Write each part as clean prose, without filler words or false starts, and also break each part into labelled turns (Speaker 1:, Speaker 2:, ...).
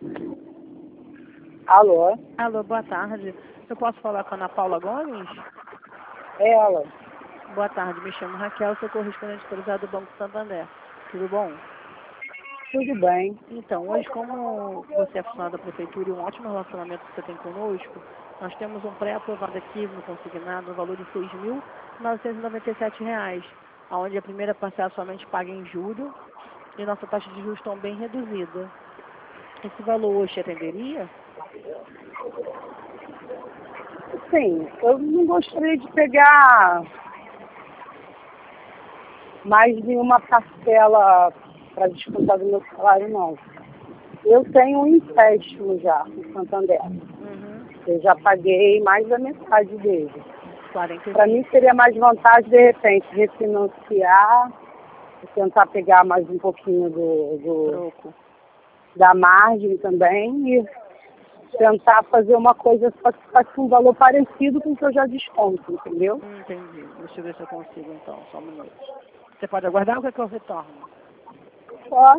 Speaker 1: Alô?
Speaker 2: Alô, boa tarde. Eu posso falar com a Ana Paula Gomes?
Speaker 1: É ela.
Speaker 2: Boa tarde, me chamo Raquel, sou correspondente autorizado do Banco Santander. Tudo bom?
Speaker 1: Tudo bem.
Speaker 2: Então, hoje, como você é funcionário da Prefeitura e um ótimo relacionamento que você tem conosco, nós temos um pré-aprovado aqui no consignado no valor de R$ 6.997, onde a primeira parcela somente paga em julho e nossa taxa de juros estão bem reduzida. Esse valor hoje te atenderia?
Speaker 1: Sim, eu não gostaria de pegar mais de uma parcela para descontar do meu salário, não. Eu tenho um empréstimo já no Santander.
Speaker 2: Uhum.
Speaker 1: Eu já paguei mais da metade dele.
Speaker 2: 45.
Speaker 1: Para mim seria mais vantagem, de repente, refinanciar, tentar pegar mais um pouquinho
Speaker 2: Troco.
Speaker 1: da margem também e tentar fazer uma coisa só que faça um valor parecido com o que eu já desconto, entendeu?
Speaker 2: Entendi. Deixa eu ver se eu consigo então, só um minuto. Você pode aguardar ou quer que eu retorne?
Speaker 1: Só.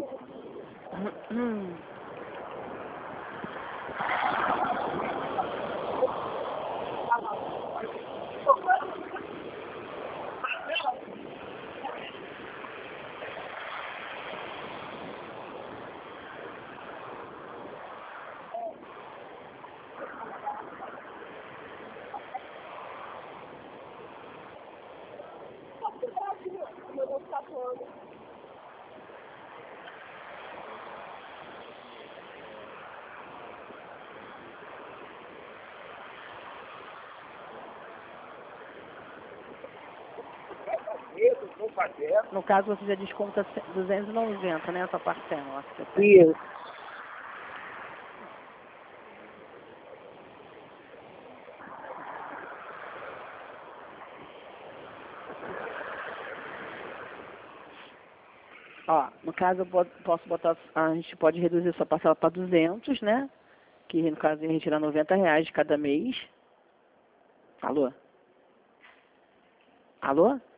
Speaker 2: No caso, você já desconta 290, né, essa parcela que você tem.
Speaker 1: Isso.
Speaker 2: Ó, no caso, eu posso botar, a gente pode reduzir essa parcela para 200, né? Que no caso ia retirar R$ 90 de cada mês. Alô? Alô?